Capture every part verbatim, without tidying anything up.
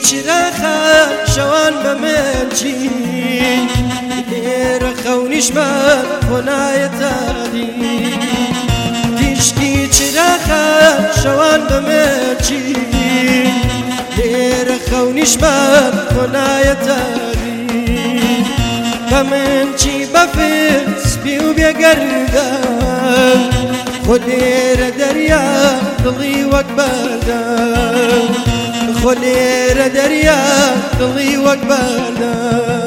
چراخە شەوان بەمەرجی لێرە خەونیشمە خۆنایەتادی تیشکی چراخە شەوان بەمەرجی لێرە خەونیشمە خۆنایەتادی بە من چی بەفر سپی و بێگەردە خۆ لێرە دەریا دڵی وەک بەردە خۆ لێرە دەریا دڵی وەک بەردە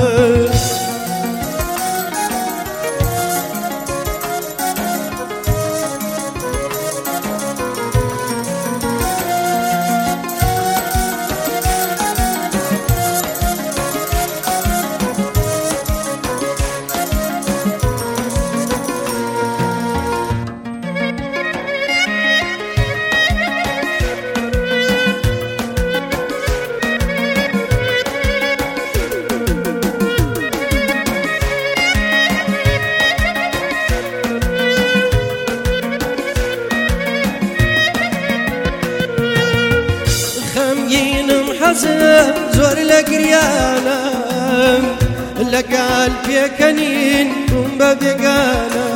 زۆر لە گریانە لەگەڵ پێکەنین بووم بە بێگانە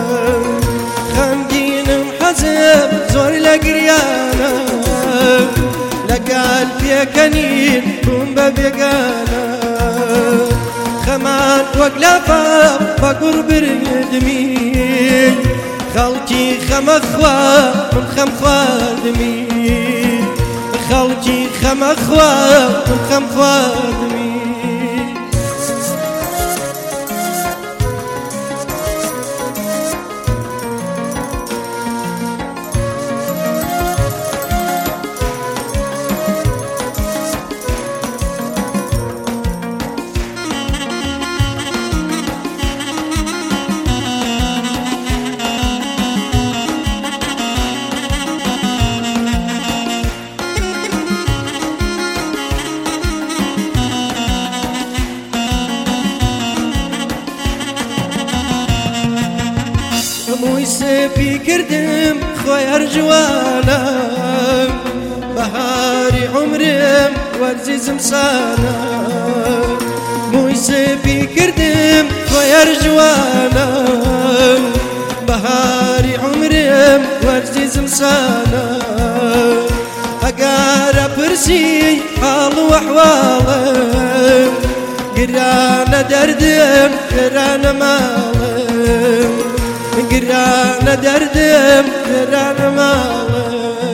خەمگینم حەزم زۆر لە گریانە لەگەڵ پێکەنین بووم بە بێگانە خەمان وەک لافاو بە گوڕ بردمی خەڵکی خەمەخوا من خەم خواردمی خەڵکی خەمەخوا من خەم خواردمی مووی سپی کردم خۆی هەر جوانە بەهاری عومرم وەرزی زمسانە مووی سپی کردم خۆی هەر جوانە بەهاری عومرم وەرزی زمسانە ئەگەرە پرسی حاڵ و ئەحواڵم گرانە دەردم گرانە ماڵم گرانە دەردم گرانە ماڵم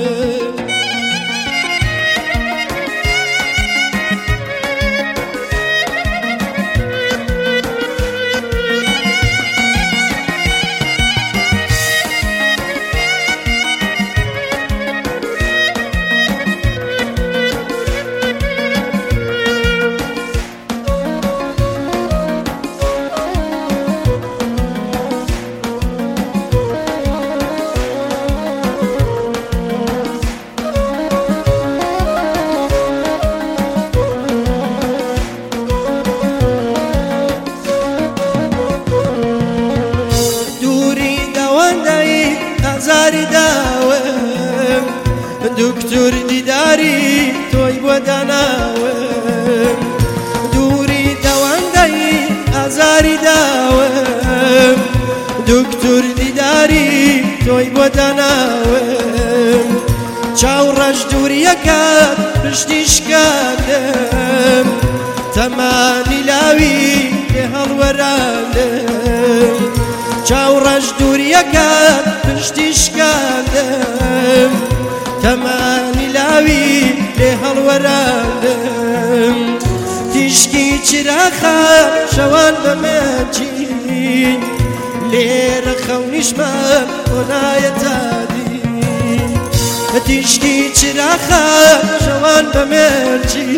زاری داوم دکتۆر دیداری تۆی بۆ داناوم دووری دەوەندەی ئازاری داوم دکتۆر دیداری تۆی بۆ داناوم چاوڕەش دووریەکەت پشتی شکاندم تەمانی لاوی لێ هەڵوەراندم چاوڕەش دووریەکەت پشتی شکاندم تەمانی لاوی لێ هەڵوەراندم تیشکی چراخە شەوان بەمەرجی لێرە خەونیشمە خۆنایەتادی تیشکی چراخە شەوان بەمەرجی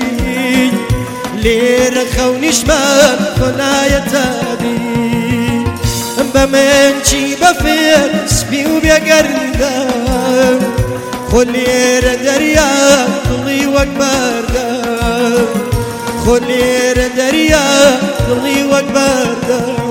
لێرە خەونیشمە خۆنایەتادی بە من چی بەفێر سپی و بێگەردە خۆ لێرە دەریا دڵی وەک بەردە خۆ لێرە دەریا دڵی وەک بەردە